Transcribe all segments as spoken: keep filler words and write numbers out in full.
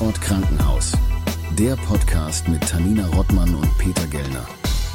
Tatort Krankenhaus. Der Podcast mit Tanina Rottmann und Peter Gellner.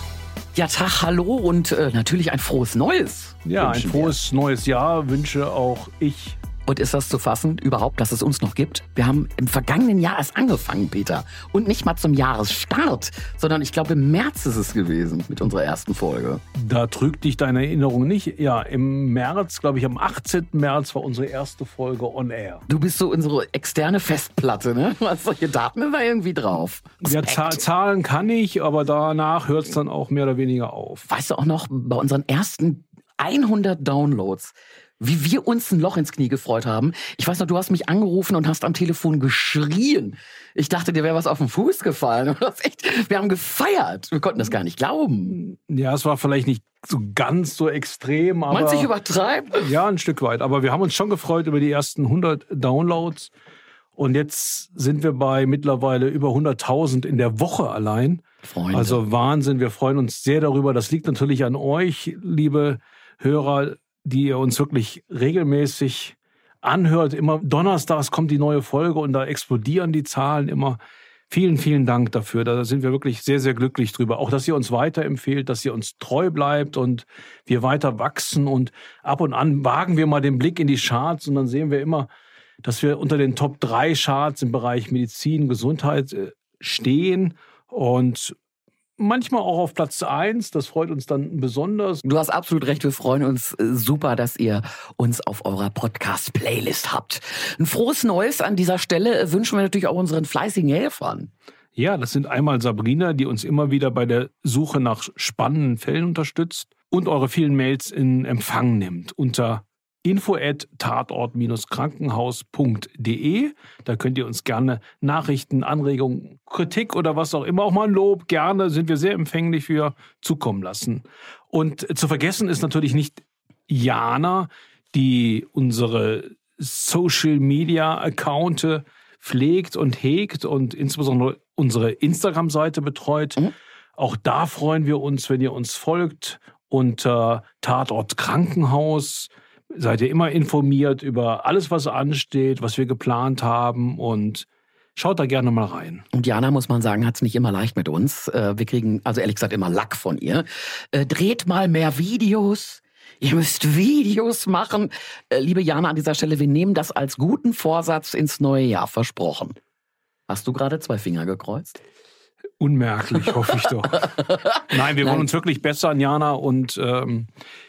Ja, Tag, hallo und äh, natürlich ein frohes Neues. Ja, ein frohes wir. neues Jahr wünsche auch ich. Und ist das zu fassen, überhaupt, dass es uns noch gibt? Wir haben im vergangenen Jahr erst angefangen, Peter. Und nicht mal zum Jahresstart, sondern ich glaube, im März ist es gewesen mit unserer ersten Folge. Da trügt dich deine Erinnerung nicht. Ja, im März, glaube ich, am achtzehnten März war unsere erste Folge on air. Du bist so unsere externe Festplatte, ne? Du hast solche Daten immer irgendwie drauf. Ja, Z- Zahlen kann ich, aber danach hört es dann auch mehr oder weniger auf. Weißt du auch noch, bei unseren ersten hundert Downloads, wie wir uns ein Loch ins Knie gefreut haben. Ich weiß noch, du hast mich angerufen und hast am Telefon geschrien. Ich dachte, dir wäre was auf den Fuß gefallen. Das echt, wir haben gefeiert. Wir konnten das gar nicht glauben. Ja, es war vielleicht nicht so ganz so extrem. Aber meinst du, ich übertreibe? Ja, ein Stück weit. Aber wir haben uns schon gefreut über die ersten hundert Downloads. Und jetzt sind wir bei mittlerweile über hunderttausend in der Woche allein. Freunde. Also Wahnsinn, wir freuen uns sehr darüber. Das liegt natürlich an euch, liebe Hörer, die ihr uns wirklich regelmäßig anhört. Immer donnerstags kommt die neue Folge und da explodieren die Zahlen immer. Vielen, vielen Dank dafür. Da sind wir wirklich sehr, sehr glücklich drüber. Auch, dass ihr uns weiterempfehlt, dass ihr uns treu bleibt und wir weiter wachsen. Und ab und an wagen wir mal den Blick in die Charts und dann sehen wir immer, dass wir unter den Top drei Charts im Bereich Medizin, Gesundheit stehen und manchmal auch auf Platz eins, das freut uns dann besonders. Du hast absolut recht, wir freuen uns super, dass ihr uns auf eurer Podcast-Playlist habt. Ein frohes Neues an dieser Stelle wünschen wir natürlich auch unseren fleißigen Helfern. Ja, das sind einmal Sabrina, die uns immer wieder bei der Suche nach spannenden Fällen unterstützt und eure vielen Mails in Empfang nimmt unter info at tatort krankenhaus punkt de. Da könnt ihr uns gerne Nachrichten, Anregungen, Kritik oder was auch immer, auch mal ein Lob, gerne, sind wir sehr empfänglich für, zukommen lassen. Und zu vergessen ist natürlich nicht Jana, die unsere Social-Media-Accounte pflegt und hegt und insbesondere unsere Instagram-Seite betreut. Mhm. Auch da freuen wir uns, wenn ihr uns folgt unter Tatort Krankenhaus. Seid ihr immer informiert über alles, was ansteht, was wir geplant haben und schaut da gerne mal rein. Und Jana, muss man sagen, hat es nicht immer leicht mit uns. Wir kriegen, also ehrlich gesagt, immer Lack von ihr. Dreht mal mehr Videos. Ihr müsst Videos machen. Liebe Jana, an dieser Stelle, wir nehmen das als guten Vorsatz ins neue Jahr, versprochen. Hast du gerade zwei Finger gekreuzt? Unmerklich, hoffe ich doch. Nein, wir Nein. wollen uns wirklich bessern, Jana, und ähm,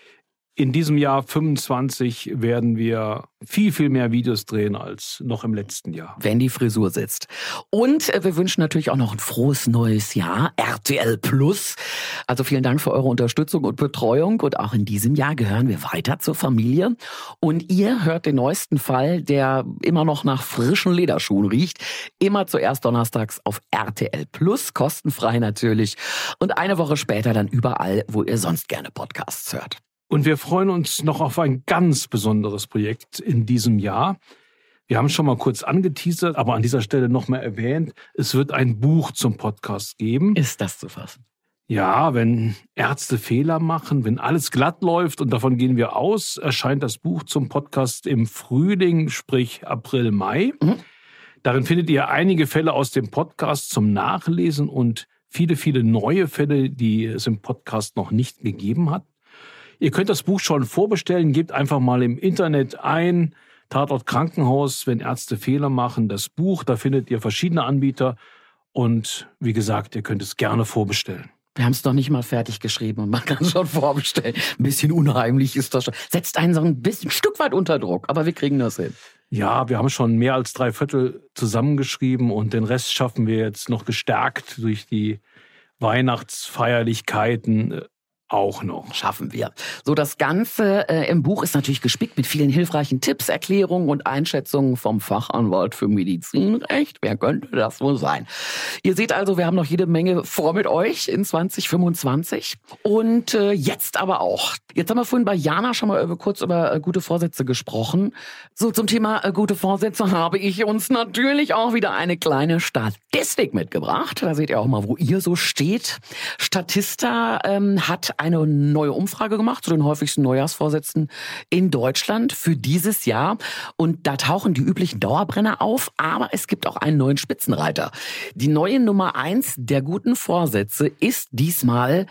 in diesem Jahr fünfundzwanzig werden wir viel, viel mehr Videos drehen als noch im letzten Jahr. Wenn die Frisur sitzt. Und wir wünschen natürlich auch noch ein frohes neues Jahr. R T L Plus. Also vielen Dank für eure Unterstützung und Betreuung. Und auch in diesem Jahr gehören wir weiter zur Familie. Und ihr hört den neuesten Fall, der immer noch nach frischen Lederschuhen riecht. Immer zuerst donnerstags auf R T L Plus. Kostenfrei natürlich. Und eine Woche später dann überall, wo ihr sonst gerne Podcasts hört. Und wir freuen uns noch auf ein ganz besonderes Projekt in diesem Jahr. Wir haben es schon mal kurz angeteasert, aber an dieser Stelle noch mal erwähnt, es wird ein Buch zum Podcast geben. Ist das zu fassen? Ja, wenn Ärzte Fehler machen, wenn alles glatt läuft und davon gehen wir aus, erscheint das Buch zum Podcast im Frühling, sprich April, Mai. Mhm. Darin findet ihr einige Fälle aus dem Podcast zum Nachlesen und viele, viele neue Fälle, die es im Podcast noch nicht gegeben hat. Ihr könnt das Buch schon vorbestellen, gebt einfach mal im Internet ein, Tatort Krankenhaus, wenn Ärzte Fehler machen, das Buch, da findet ihr verschiedene Anbieter und wie gesagt, ihr könnt es gerne vorbestellen. Wir haben es doch nicht mal fertig geschrieben und man kann es schon vorbestellen. Ein bisschen unheimlich ist das schon. Setzt einen so ein bisschen ein Stück weit unter Druck, aber wir kriegen das hin. Ja, wir haben schon mehr als drei Viertel zusammengeschrieben und den Rest schaffen wir jetzt noch gestärkt durch die Weihnachtsfeierlichkeiten auch noch. Schaffen wir. So, das Ganze äh, im Buch ist natürlich gespickt mit vielen hilfreichen Tipps, Erklärungen und Einschätzungen vom Fachanwalt für Medizinrecht. Wer könnte das wohl sein? Ihr seht also, wir haben noch jede Menge vor mit euch in zwanzig fünfundzwanzig. Und äh, jetzt aber auch. Jetzt haben wir vorhin bei Jana schon mal kurz über äh, gute Vorsätze gesprochen. So, zum Thema äh, gute Vorsätze habe ich uns natürlich auch wieder eine kleine Statistik mitgebracht. Da seht ihr auch mal, wo ihr so steht. Statista ähm, hat eine neue Umfrage gemacht zu den häufigsten Neujahrsvorsätzen in Deutschland für dieses Jahr. Und da tauchen die üblichen Dauerbrenner auf, aber es gibt auch einen neuen Spitzenreiter. Die neue Nummer eins der guten Vorsätze ist diesmal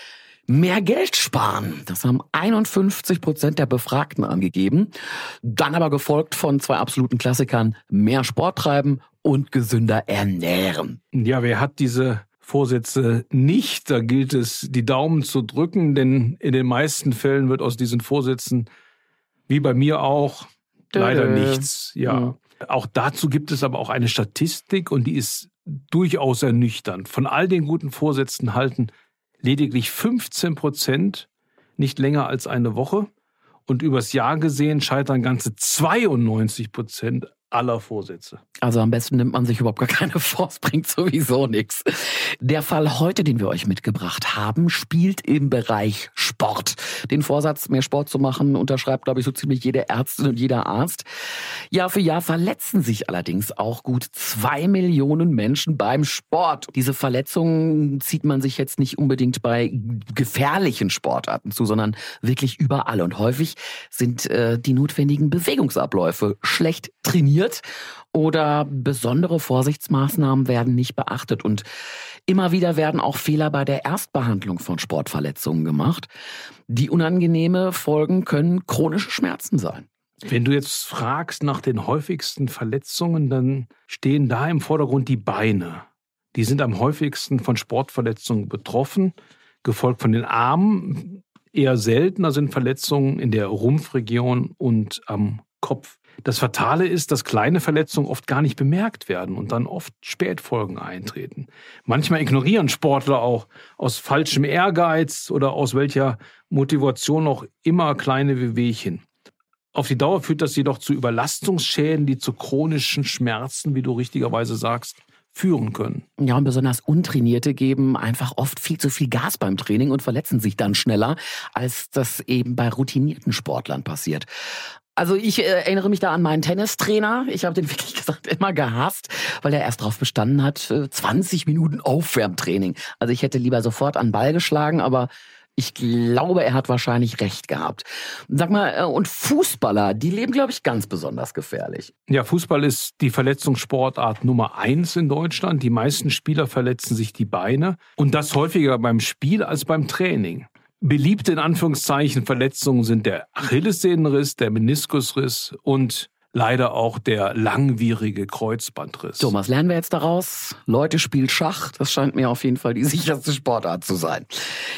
mehr Geld sparen. Das haben einundfünfzig Prozent der Befragten angegeben. Dann aber gefolgt von zwei absoluten Klassikern: mehr Sport treiben und gesünder ernähren. Ja, wer hat diese Vorsätze nicht? Da gilt es, die Daumen zu drücken, denn in den meisten Fällen wird aus diesen Vorsätzen, wie bei mir auch, Dö. leider nichts. Ja. Mhm. Auch dazu gibt es aber auch eine Statistik und die ist durchaus ernüchternd. Von all den guten Vorsätzen halten lediglich fünfzehn Prozent nicht länger als eine Woche und übers Jahr gesehen scheitern ganze zweiundneunzig Prozent aller Vorsätze. Also am besten nimmt man sich überhaupt gar keine vor, es bringt sowieso nichts. Der Fall heute, den wir euch mitgebracht haben, spielt im Bereich Sport. Den Vorsatz, mehr Sport zu machen, unterschreibt, glaube ich, so ziemlich jede Ärztin und jeder Arzt. Jahr für Jahr verletzen sich allerdings auch gut zwei Millionen Menschen beim Sport. Diese Verletzungen zieht man sich jetzt nicht unbedingt bei gefährlichen Sportarten zu, sondern wirklich überall. Und häufig sind äh, die notwendigen Bewegungsabläufe schlecht trainiert oder besondere Vorsichtsmaßnahmen werden nicht beachtet. Und immer wieder werden auch Fehler bei der Erstbehandlung von Sportverletzungen gemacht. Die unangenehme Folgen können chronische Schmerzen sein. Wenn du jetzt fragst nach den häufigsten Verletzungen, dann stehen da im Vordergrund die Beine. Die sind am häufigsten von Sportverletzungen betroffen, gefolgt von den Armen. Eher seltener sind Verletzungen in der Rumpfregion und am Kopf. Das Fatale ist, dass kleine Verletzungen oft gar nicht bemerkt werden und dann oft Spätfolgen eintreten. Manchmal ignorieren Sportler auch aus falschem Ehrgeiz oder aus welcher Motivation auch immer kleine Wehwehchen. Auf die Dauer führt das jedoch zu Überlastungsschäden, die zu chronischen Schmerzen, wie du richtigerweise sagst, führen können. Ja, und besonders Untrainierte geben einfach oft viel zu viel Gas beim Training und verletzen sich dann schneller, als das eben bei routinierten Sportlern passiert. Also ich äh, erinnere mich da an meinen Tennistrainer. Ich habe den wirklich gesagt immer gehasst, weil er erst darauf bestanden hat, äh, zwanzig Minuten Aufwärmtraining. Also ich hätte lieber sofort an den Ball geschlagen, aber ich glaube, er hat wahrscheinlich recht gehabt. Sag mal, äh, und Fußballer, die leben, glaube ich, ganz besonders gefährlich. Ja, Fußball ist die Verletzungssportart Nummer eins in Deutschland. Die meisten Spieler verletzen sich die Beine und das häufiger beim Spiel als beim Training. Beliebte in Anführungszeichen Verletzungen sind der Achillessehnenriss, der Meniskusriss und leider auch der langwierige Kreuzbandriss. So, was lernen wir jetzt daraus? Leute, spielt Schach. Das scheint mir auf jeden Fall die sicherste Sportart zu sein.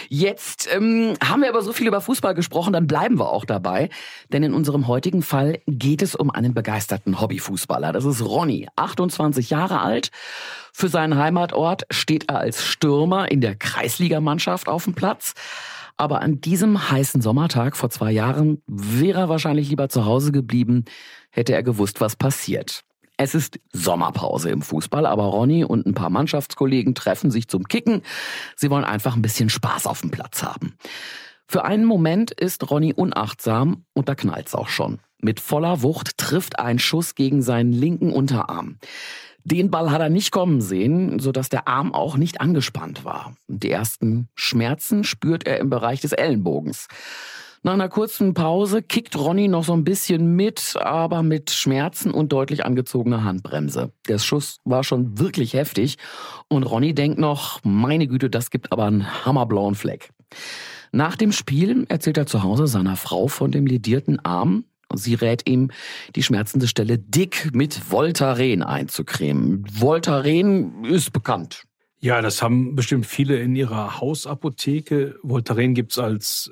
Jetzt ähm, haben wir aber so viel über Fußball gesprochen, dann bleiben wir auch dabei. Denn in unserem heutigen Fall geht es um einen begeisterten Hobbyfußballer. Das ist Ronny, achtundzwanzig Jahre alt. Für seinen Heimatort steht er als Stürmer in der Kreisligamannschaft auf dem Platz. Aber an diesem heißen Sommertag vor zwei Jahren wäre er wahrscheinlich lieber zu Hause geblieben, hätte er gewusst, was passiert. Es ist Sommerpause im Fußball, aber Ronny und ein paar Mannschaftskollegen treffen sich zum Kicken. Sie wollen einfach ein bisschen Spaß auf dem Platz haben. Für einen Moment ist Ronny unachtsam und da knallt's auch schon. Mit voller Wucht trifft ein Schuss gegen seinen linken Unterarm. Den Ball hat er nicht kommen sehen, sodass der Arm auch nicht angespannt war. Die ersten Schmerzen spürt er im Bereich des Ellenbogens. Nach einer kurzen Pause kickt Ronny noch so ein bisschen mit, aber mit Schmerzen und deutlich angezogener Handbremse. Der Schuss war schon wirklich heftig und Ronny denkt noch, meine Güte, das gibt aber einen hammerblauen Fleck. Nach dem Spiel erzählt er zu Hause seiner Frau von dem ledierten Arm. Sie rät ihm, die schmerzende Stelle dick mit Voltaren einzucremen. Voltaren ist bekannt. Ja, das haben bestimmt viele in ihrer Hausapotheke. Voltaren gibt's als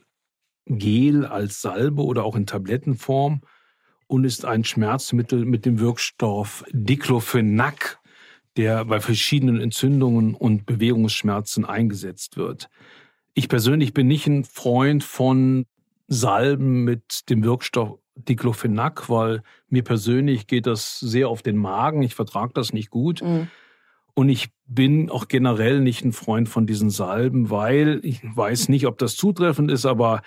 Gel, als Salbe oder auch in Tablettenform und ist ein Schmerzmittel mit dem Wirkstoff Diclofenac, der bei verschiedenen Entzündungen und Bewegungsschmerzen eingesetzt wird. Ich persönlich bin nicht ein Freund von Salben mit dem Wirkstoff Diclofenac, weil mir persönlich geht das sehr auf den Magen. Ich vertrage das nicht gut. Mhm. Und ich bin auch generell nicht ein Freund von diesen Salben, weil ich weiß nicht, ob das zutreffend ist, aber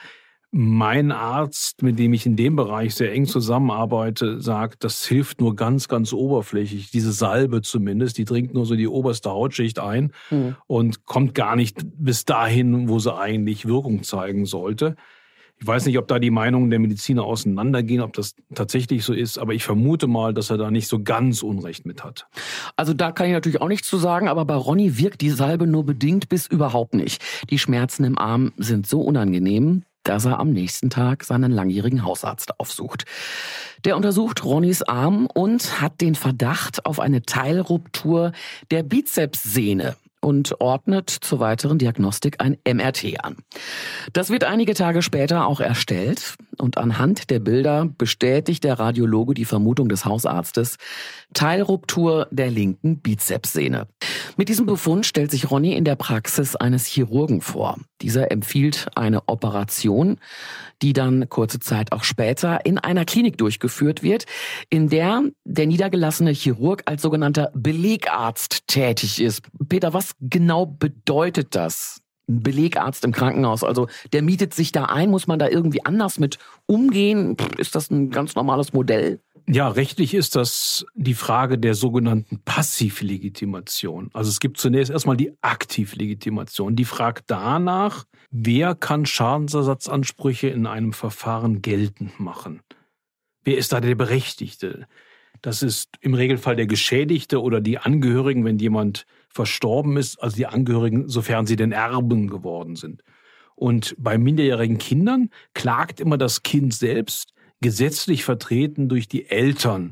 Mein Arzt, mit dem ich in dem Bereich sehr eng zusammenarbeite, sagt, das hilft nur ganz, ganz oberflächlich. Diese Salbe zumindest, die dringt nur so die oberste Hautschicht ein mhm. und kommt gar nicht bis dahin, wo sie eigentlich Wirkung zeigen sollte. Ich weiß nicht, ob da die Meinungen der Mediziner auseinandergehen, ob das tatsächlich so ist, aber ich vermute mal, dass er da nicht so ganz Unrecht mit hat. Also da kann ich natürlich auch nichts zu sagen, aber bei Ronny wirkt die Salbe nur bedingt bis überhaupt nicht. Die Schmerzen im Arm sind so unangenehm, dass er am nächsten Tag seinen langjährigen Hausarzt aufsucht. Der untersucht Ronnys Arm und hat den Verdacht auf eine Teilruptur der Bizepssehne und ordnet zur weiteren Diagnostik ein M R T an. Das wird einige Tage später auch erstellt und anhand der Bilder bestätigt der Radiologe die Vermutung des Hausarztes: Teilruptur der linken Bizepssehne. Mit diesem Befund stellt sich Ronny in der Praxis eines Chirurgen vor. Dieser empfiehlt eine Operation, die dann kurze Zeit auch später in einer Klinik durchgeführt wird, in der der niedergelassene Chirurg als sogenannter Belegarzt tätig ist. Peter, was genau bedeutet das? Ein Belegarzt im Krankenhaus, also der mietet sich da ein, muss man da irgendwie anders mit umgehen? Ist das ein ganz normales Modell? Ja, rechtlich ist das die Frage der sogenannten Passivlegitimation. Also es gibt zunächst erstmal die Aktivlegitimation. Die fragt danach, wer kann Schadensersatzansprüche in einem Verfahren geltend machen? Wer ist da der Berechtigte? Das ist im Regelfall der Geschädigte oder die Angehörigen, wenn jemand verstorben ist, also die Angehörigen, sofern sie denn Erben geworden sind. Und bei minderjährigen Kindern klagt immer das Kind selbst, gesetzlich vertreten durch die Eltern,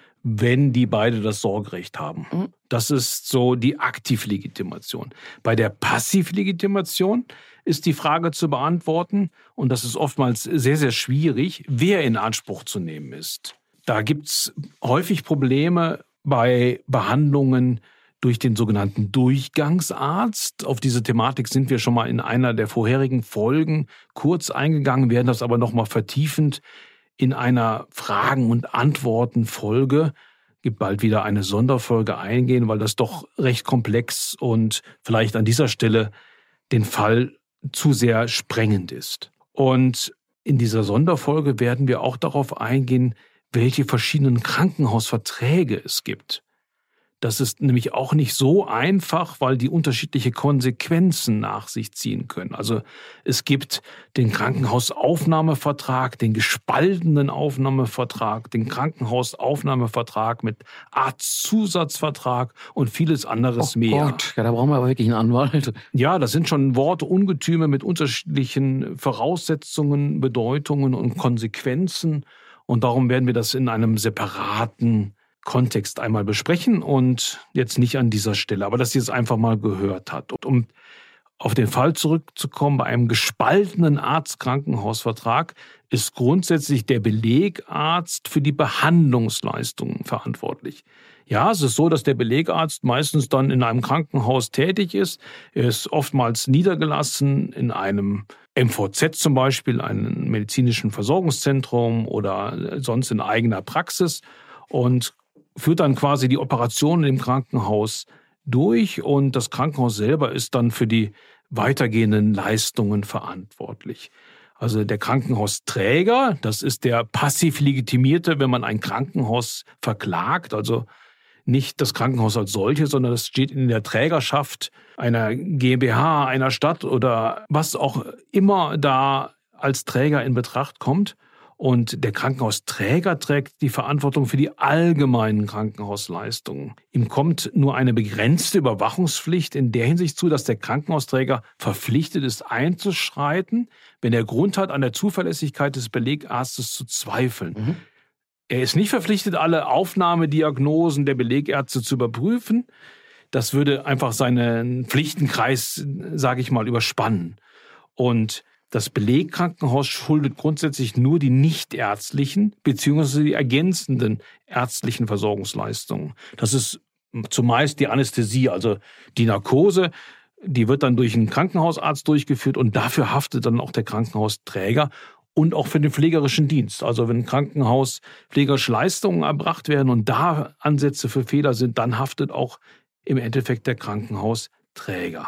wenn die beide das Sorgerecht haben. Das ist so die Aktivlegitimation. Bei der Passivlegitimation ist die Frage zu beantworten, und das ist oftmals sehr, sehr schwierig, wer in Anspruch zu nehmen ist. Da gibt's häufig Probleme bei Behandlungen durch den sogenannten Durchgangsarzt. Auf diese Thematik sind wir schon mal in einer der vorherigen Folgen kurz eingegangen, werden das aber noch mal vertiefend in einer Fragen- und Antworten-Folge, gibt bald wieder eine Sonderfolge eingehen, weil das doch recht komplex und vielleicht an dieser Stelle den Fall zu sehr sprengend ist. Und in dieser Sonderfolge werden wir auch darauf eingehen, welche verschiedenen Krankenhausverträge es gibt. Das ist nämlich auch nicht so einfach, weil die unterschiedliche Konsequenzen nach sich ziehen können. Also es gibt den Krankenhausaufnahmevertrag, den gespaltenen Aufnahmevertrag, den Krankenhausaufnahmevertrag mit Arztzusatzvertrag und vieles anderes oh mehr. Gott, ja, da brauchen wir aber wirklich einen Anwalt. Ja, das sind schon Wortungetüme mit unterschiedlichen Voraussetzungen, Bedeutungen und Konsequenzen. Und darum werden wir das in einem separaten Kontext einmal besprechen und jetzt nicht an dieser Stelle, aber dass ihr es einfach mal gehört habt. Und um auf den Fall zurückzukommen, bei einem gespaltenen Arzt-Krankenhausvertrag ist grundsätzlich der Belegarzt für die Behandlungsleistungen verantwortlich. Ja, es ist so, dass der Belegarzt meistens dann in einem Krankenhaus tätig ist. Er ist oftmals niedergelassen in einem M V Z zum Beispiel, einem medizinischen Versorgungszentrum oder sonst in eigener Praxis und führt dann quasi die Operation im Krankenhaus durch und das Krankenhaus selber ist dann für die weitergehenden Leistungen verantwortlich. Also der Krankenhausträger, das ist der passiv Legitimierte, wenn man ein Krankenhaus verklagt, also nicht das Krankenhaus als solches, sondern das steht in der Trägerschaft einer GmbH, einer Stadt oder was auch immer da als Träger in Betracht kommt. Und der Krankenhausträger trägt die Verantwortung für die allgemeinen Krankenhausleistungen. Ihm kommt nur eine begrenzte Überwachungspflicht in der Hinsicht zu, dass der Krankenhausträger verpflichtet ist, einzuschreiten, wenn er Grund hat, an der Zuverlässigkeit des Belegarztes zu zweifeln. Mhm. Er ist nicht verpflichtet, alle Aufnahmediagnosen der Belegärzte zu überprüfen. Das würde einfach seinen Pflichtenkreis, sage ich mal, überspannen. Und das Belegkrankenhaus schuldet grundsätzlich nur die nichtärztlichen bzw. die ergänzenden ärztlichen Versorgungsleistungen. Das ist zumeist die Anästhesie, also die Narkose, die wird dann durch einen Krankenhausarzt durchgeführt und dafür haftet dann auch der Krankenhausträger und auch für den pflegerischen Dienst. Also wenn im Krankenhaus pflegerische Leistungen erbracht werden und da Ansätze für Fehler sind, dann haftet auch im Endeffekt der Krankenhausträger.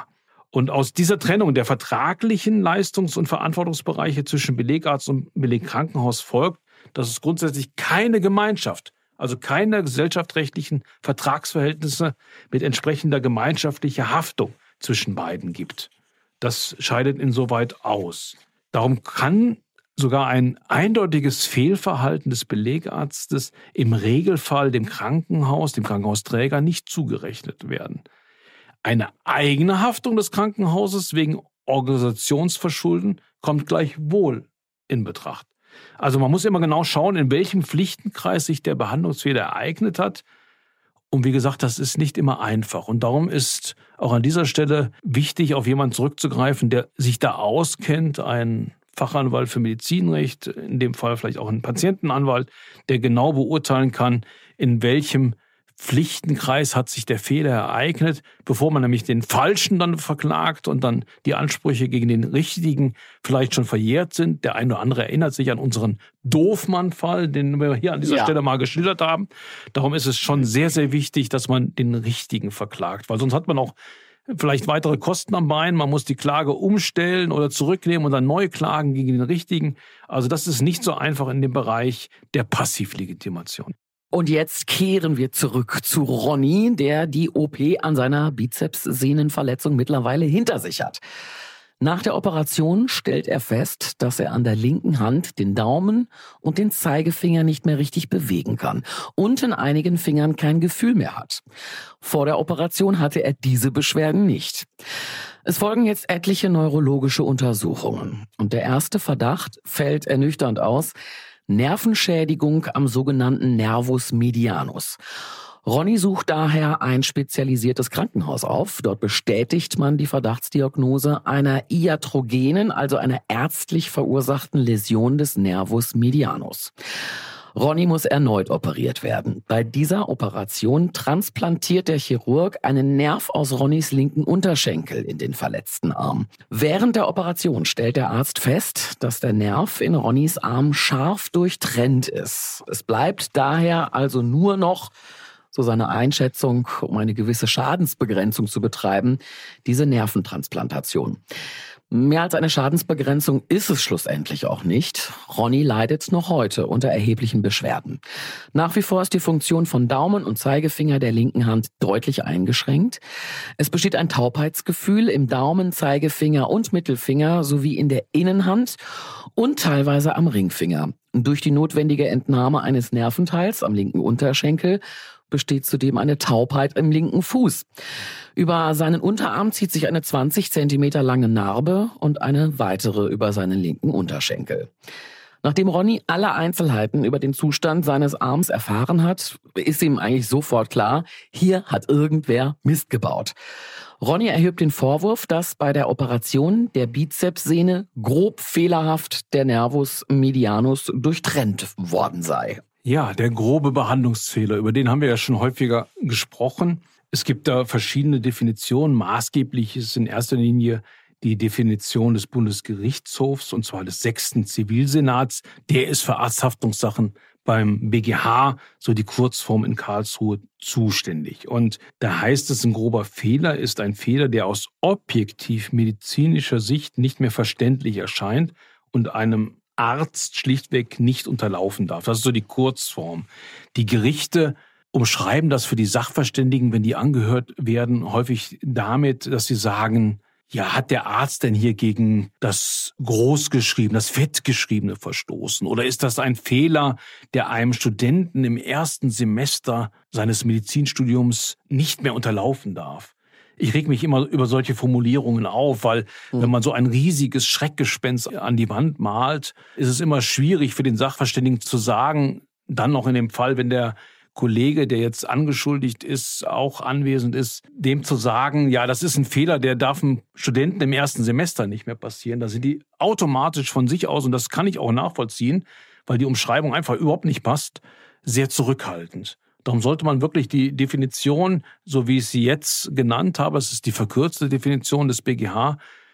Und aus dieser Trennung der vertraglichen Leistungs- und Verantwortungsbereiche zwischen Belegarzt und Belegkrankenhaus folgt, dass es grundsätzlich keine Gemeinschaft, also keine gesellschaftsrechtlichen Vertragsverhältnisse mit entsprechender gemeinschaftlicher Haftung zwischen beiden gibt. Das scheidet insoweit aus. Darum kann sogar ein eindeutiges Fehlverhalten des Belegarztes im Regelfall dem Krankenhaus, dem Krankenhausträger nicht zugerechnet werden. Eine eigene Haftung des Krankenhauses wegen Organisationsverschulden kommt gleichwohl in Betracht. Also man muss immer genau schauen, in welchem Pflichtenkreis sich der Behandlungsfehler ereignet hat. Und wie gesagt, das ist nicht immer einfach. Und darum ist auch an dieser Stelle wichtig, auf jemanden zurückzugreifen, der sich da auskennt, ein Fachanwalt für Medizinrecht, in dem Fall vielleicht auch ein Patientenanwalt, der genau beurteilen kann, in welchem Pflichtenkreis hat sich der Fehler ereignet, bevor man nämlich den Falschen dann verklagt und dann die Ansprüche gegen den Richtigen vielleicht schon verjährt sind. Der eine oder andere erinnert sich an unseren Doofmann-Fall, den wir hier an dieser ja. Stelle mal geschildert haben. Darum ist es schon sehr, sehr wichtig, dass man den Richtigen verklagt, weil sonst hat man auch vielleicht weitere Kosten am Bein. Man muss die Klage umstellen oder zurücknehmen und dann neu klagen gegen den Richtigen. Also das ist nicht so einfach in dem Bereich der Passivlegitimation. Und jetzt kehren wir zurück zu Ronny, der die O P an seiner Bizepssehnenverletzung mittlerweile hinter sich hat. Nach der Operation stellt er fest, dass er an der linken Hand den Daumen und den Zeigefinger nicht mehr richtig bewegen kann und in einigen Fingern kein Gefühl mehr hat. Vor der Operation hatte er diese Beschwerden nicht. Es folgen jetzt etliche neurologische Untersuchungen und der erste Verdacht fällt ernüchternd aus: Nervenschädigung am sogenannten Nervus medianus. Ronny sucht daher ein spezialisiertes Krankenhaus auf. Dort bestätigt man die Verdachtsdiagnose einer iatrogenen, also einer ärztlich verursachten Läsion des Nervus medianus. Ronny muss erneut operiert werden. Bei dieser Operation transplantiert der Chirurg einen Nerv aus Ronnys linken Unterschenkel in den verletzten Arm. Während der Operation stellt der Arzt fest, dass der Nerv in Ronnys Arm scharf durchtrennt ist. Es bleibt daher also nur noch, so seine Einschätzung, um eine gewisse Schadensbegrenzung zu betreiben, diese Nerventransplantation. Mehr als eine Schadensbegrenzung ist es schlussendlich auch nicht. Ronny leidet noch heute unter erheblichen Beschwerden. Nach wie vor ist die Funktion von Daumen und Zeigefinger der linken Hand deutlich eingeschränkt. Es besteht ein Taubheitsgefühl im Daumen, Zeigefinger und Mittelfinger sowie in der Innenhand und teilweise am Ringfinger. Durch die notwendige Entnahme eines Nerventeils am linken Unterschenkel besteht zudem eine Taubheit im linken Fuß. Über seinen Unterarm zieht sich eine zwanzig Zentimeter lange Narbe und eine weitere über seinen linken Unterschenkel. Nachdem Ronny alle Einzelheiten über den Zustand seines Arms erfahren hat, ist ihm eigentlich sofort klar, hier hat irgendwer Mist gebaut. Ronny erhebt den Vorwurf, dass bei der Operation der Bizepssehne grob fehlerhaft der Nervus medianus durchtrennt worden sei. Ja, der grobe Behandlungsfehler, über den haben wir ja schon häufiger gesprochen. Es gibt da verschiedene Definitionen. Maßgeblich ist in erster Linie die Definition des Bundesgerichtshofs, und zwar des sechsten Zivilsenats. Der ist für Arzthaftungssachen beim B G H, so die Kurzform in Karlsruhe, zuständig. Und da heißt es, ein grober Fehler ist ein Fehler, der aus objektiv medizinischer Sicht nicht mehr verständlich erscheint und einem Arzt schlichtweg nicht unterlaufen darf. Das ist so die Kurzform. Die Gerichte umschreiben das für die Sachverständigen, wenn die angehört werden, häufig damit, dass sie sagen, ja, hat der Arzt denn hier gegen das Großgeschriebene, das Fettgeschriebene verstoßen? Oder ist das ein Fehler, der einem Studenten im ersten Semester seines Medizinstudiums nicht mehr unterlaufen darf? Ich reg mich immer über solche Formulierungen auf, weil mhm. wenn man so ein riesiges Schreckgespenst an die Wand malt, ist es immer schwierig für den Sachverständigen zu sagen, dann noch in dem Fall, wenn der Kollege, der jetzt angeschuldigt ist, auch anwesend ist, dem zu sagen, ja, das ist ein Fehler, der darf einem Studenten im ersten Semester nicht mehr passieren. Da sind die automatisch von sich aus, und das kann ich auch nachvollziehen, weil die Umschreibung einfach überhaupt nicht passt, sehr zurückhaltend. Darum sollte man wirklich die Definition, so wie ich sie jetzt genannt habe, es ist die verkürzte Definition des B G H,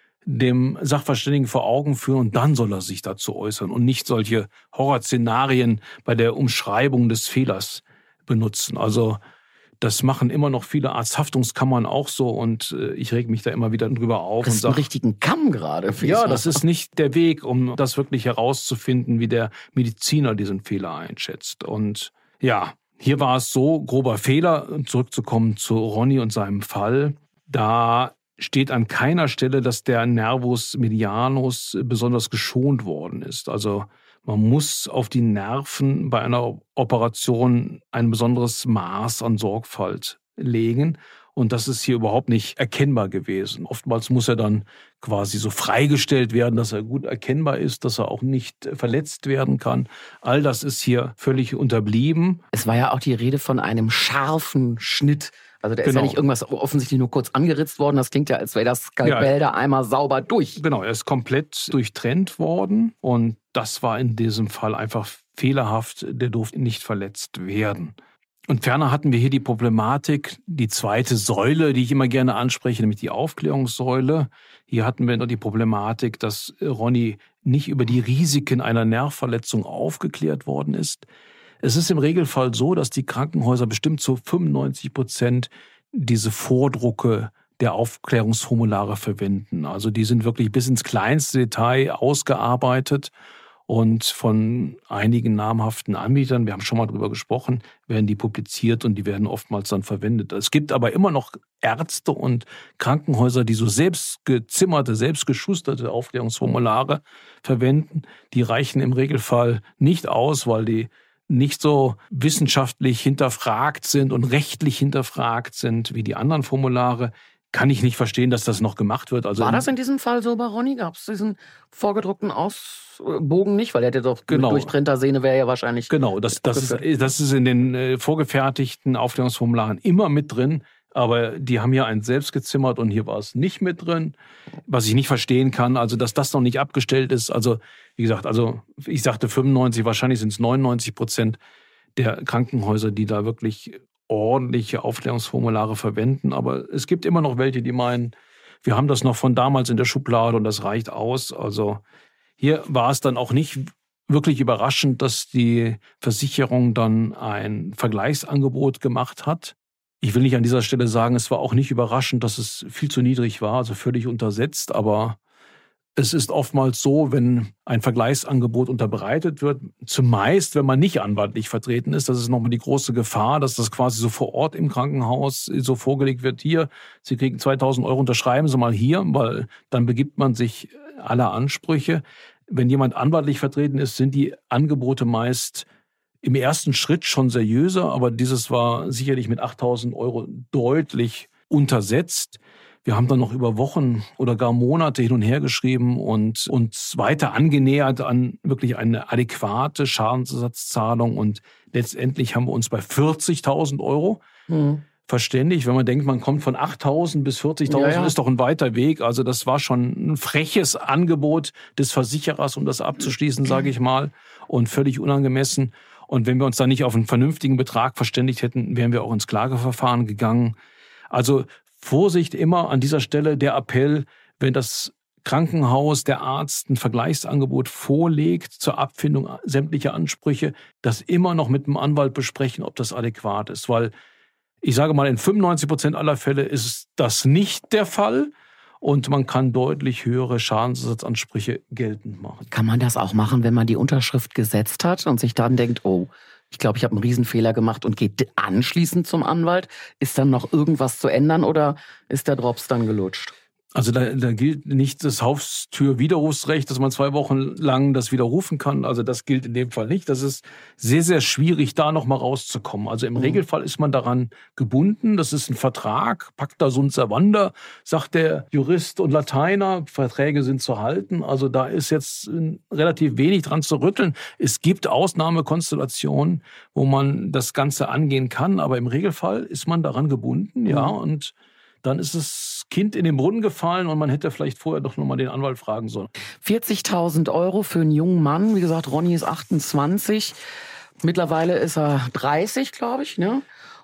dem Sachverständigen vor Augen führen, und dann soll er sich dazu äußern und nicht solche Horrorszenarien bei der Umschreibung des Fehlers benutzen. Also Das machen immer noch viele Arzthaftungskammern auch so und äh, ich reg mich da immer wieder drüber auf. Das und ist sag, einen richtigen Kamm gerade. Ja, das ist nicht der Weg, um das wirklich herauszufinden, wie der Mediziner diesen Fehler einschätzt. Und ja, hier war es so, grober Fehler, zurückzukommen zu Ronny und seinem Fall. Da steht an keiner Stelle, dass der Nervus medianus besonders geschont worden ist. Also man muss auf die Nerven bei einer Operation ein besonderes Maß an Sorgfalt legen. Und das ist hier überhaupt nicht erkennbar gewesen. Oftmals muss er dann quasi so freigestellt werden, dass er gut erkennbar ist, dass er auch nicht verletzt werden kann. All das ist hier völlig unterblieben. Es war ja auch die Rede von einem scharfen Schnitt. Also da ist Genau. ja nicht irgendwas offensichtlich nur kurz angeritzt worden. Das klingt ja, als wäre das Skalpell Ja. da einmal sauber durch. Genau, er ist komplett durchtrennt worden und das war in diesem Fall einfach fehlerhaft. Der durfte nicht verletzt werden. Und ferner hatten wir hier die Problematik, die zweite Säule, die ich immer gerne anspreche, nämlich die Aufklärungssäule. Hier hatten wir noch die Problematik, dass Ronny nicht über die Risiken einer Nervverletzung aufgeklärt worden ist. Es ist im Regelfall so, dass die Krankenhäuser bestimmt zu fünfundneunzig Prozent diese Vordrucke der Aufklärungsformulare verwenden. Also die sind wirklich bis ins kleinste Detail ausgearbeitet und von einigen namhaften Anbietern, wir haben schon mal drüber gesprochen, werden die publiziert und die werden oftmals dann verwendet. Es gibt aber immer noch Ärzte und Krankenhäuser, die so selbstgezimmerte, selbstgeschusterte Aufklärungsformulare verwenden. Die reichen im Regelfall nicht aus, weil die nicht so wissenschaftlich hinterfragt sind und rechtlich hinterfragt sind wie die anderen Formulare. Kann ich nicht verstehen, dass das noch gemacht wird. Also War das in diesem Fall so bei Ronny? Gab es diesen vorgedruckten Ausbogen nicht? Weil er hätte doch Genau. mit durchtrennter Sehne wäre ja wahrscheinlich... Genau, das, das, ist, das ist in den äh, vorgefertigten Aufklärungsformularen immer mit drin. Aber die haben hier eins selbst gezimmert und hier war es nicht mit drin. Was ich nicht verstehen kann, also dass das noch nicht abgestellt ist. Also wie gesagt, also ich sagte fünfundneunzig, wahrscheinlich sind es neunundneunzig Prozent der Krankenhäuser, die da wirklich ordentliche Aufklärungsformulare verwenden. Aber es gibt immer noch welche, die meinen, wir haben das noch von damals in der Schublade und das reicht aus. Also hier war es dann auch nicht wirklich überraschend, dass die Versicherung dann ein Vergleichsangebot gemacht hat. Ich will nicht an dieser Stelle sagen, es war auch nicht überraschend, dass es viel zu niedrig war, also völlig untersetzt. Aber es ist oftmals so, wenn ein Vergleichsangebot unterbreitet wird, zumeist, wenn man nicht anwaltlich vertreten ist, das ist nochmal die große Gefahr, dass das quasi so vor Ort im Krankenhaus so vorgelegt wird. Hier, Sie kriegen zweitausend Euro, unterschreiben Sie mal hier, weil dann begibt man sich aller Ansprüche. Wenn jemand anwaltlich vertreten ist, sind die Angebote meist im ersten Schritt schon seriöser, aber dieses war sicherlich mit achttausend Euro deutlich untersetzt. Wir haben dann noch über Wochen oder gar Monate hin und her geschrieben und uns weiter angenähert an wirklich eine adäquate Schadensersatzzahlung. Und letztendlich haben wir uns bei vierzigtausend Euro mhm. verständigt. Wenn man denkt, man kommt von achttausend bis vierzigtausend, ja, ja. ist doch ein weiter Weg. Also das war schon ein freches Angebot des Versicherers, um das abzuschließen, mhm. sage ich mal, und völlig unangemessen. Und wenn wir uns da nicht auf einen vernünftigen Betrag verständigt hätten, wären wir auch ins Klageverfahren gegangen. Also Vorsicht immer an dieser Stelle, der Appell, wenn das Krankenhaus, der Arzt ein Vergleichsangebot vorlegt zur Abfindung sämtlicher Ansprüche, das immer noch mit dem Anwalt besprechen, ob das adäquat ist. Weil ich sage mal, in fünfundneunzig Prozent aller Fälle ist das nicht der Fall. Und man kann deutlich höhere Schadensersatzansprüche geltend machen. Kann man das auch machen, wenn man die Unterschrift gesetzt hat und sich dann denkt, oh, ich glaube, ich habe einen Riesenfehler gemacht und geht anschließend zum Anwalt? Ist dann noch irgendwas zu ändern oder ist der Drops dann gelutscht? Also da, da gilt nicht das Haustür-Widerrufsrecht, dass man zwei Wochen lang das widerrufen kann. Also das gilt in dem Fall nicht. Das ist sehr, sehr schwierig, da noch mal rauszukommen. Also im mhm. Regelfall ist man daran gebunden. Das ist ein Vertrag. Pacta sunt servanda, sagt der Jurist und Lateiner. Verträge sind zu halten. Also da ist jetzt relativ wenig dran zu rütteln. Es gibt Ausnahmekonstellationen, wo man das Ganze angehen kann. Aber im Regelfall ist man daran gebunden. Mhm. Ja, und dann ist das Kind in den Brunnen gefallen und man hätte vielleicht vorher doch nochmal den Anwalt fragen sollen. vierzigtausend Euro für einen jungen Mann. Wie gesagt, Ronny ist achtundzwanzig. Mittlerweile ist er dreißig, glaube ich, ne?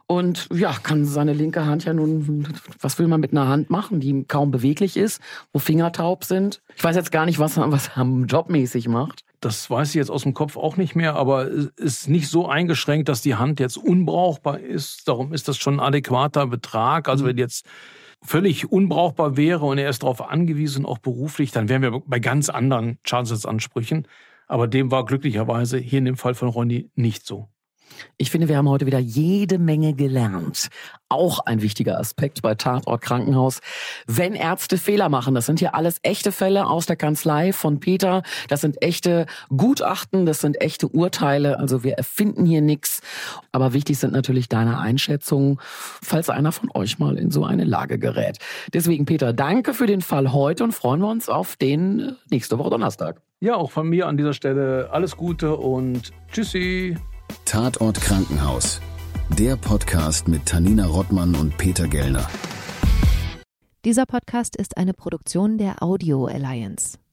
Und ja, kann seine linke Hand ja nun, was will man mit einer Hand machen, die kaum beweglich ist, wo Finger taub sind. Ich weiß jetzt gar nicht, was, was er jobmäßig macht. Das weiß ich jetzt aus dem Kopf auch nicht mehr, aber es ist nicht so eingeschränkt, dass die Hand jetzt unbrauchbar ist. Darum ist das schon ein adäquater Betrag. Also wenn jetzt völlig unbrauchbar wäre und er ist darauf angewiesen, auch beruflich, dann wären wir bei ganz anderen Schadensersatzansprüchen. Aber dem war glücklicherweise hier in dem Fall von Ronny nicht so. Ich finde, wir haben heute wieder jede Menge gelernt. Auch ein wichtiger Aspekt bei Tatort Krankenhaus. Wenn Ärzte Fehler machen, das sind hier alles echte Fälle aus der Kanzlei von Peter. Das sind echte Gutachten, das sind echte Urteile. Also wir erfinden hier nichts. Aber wichtig sind natürlich deine Einschätzungen, falls einer von euch mal in so eine Lage gerät. Deswegen, Peter, danke für den Fall heute und freuen wir uns auf den nächste Woche Donnerstag. Ja, auch von mir an dieser Stelle alles Gute und tschüssi. Tatort Krankenhaus. Der Podcast mit Tanina Rottmann und Peter Gellner. Dieser Podcast ist eine Produktion der Audio Alliance.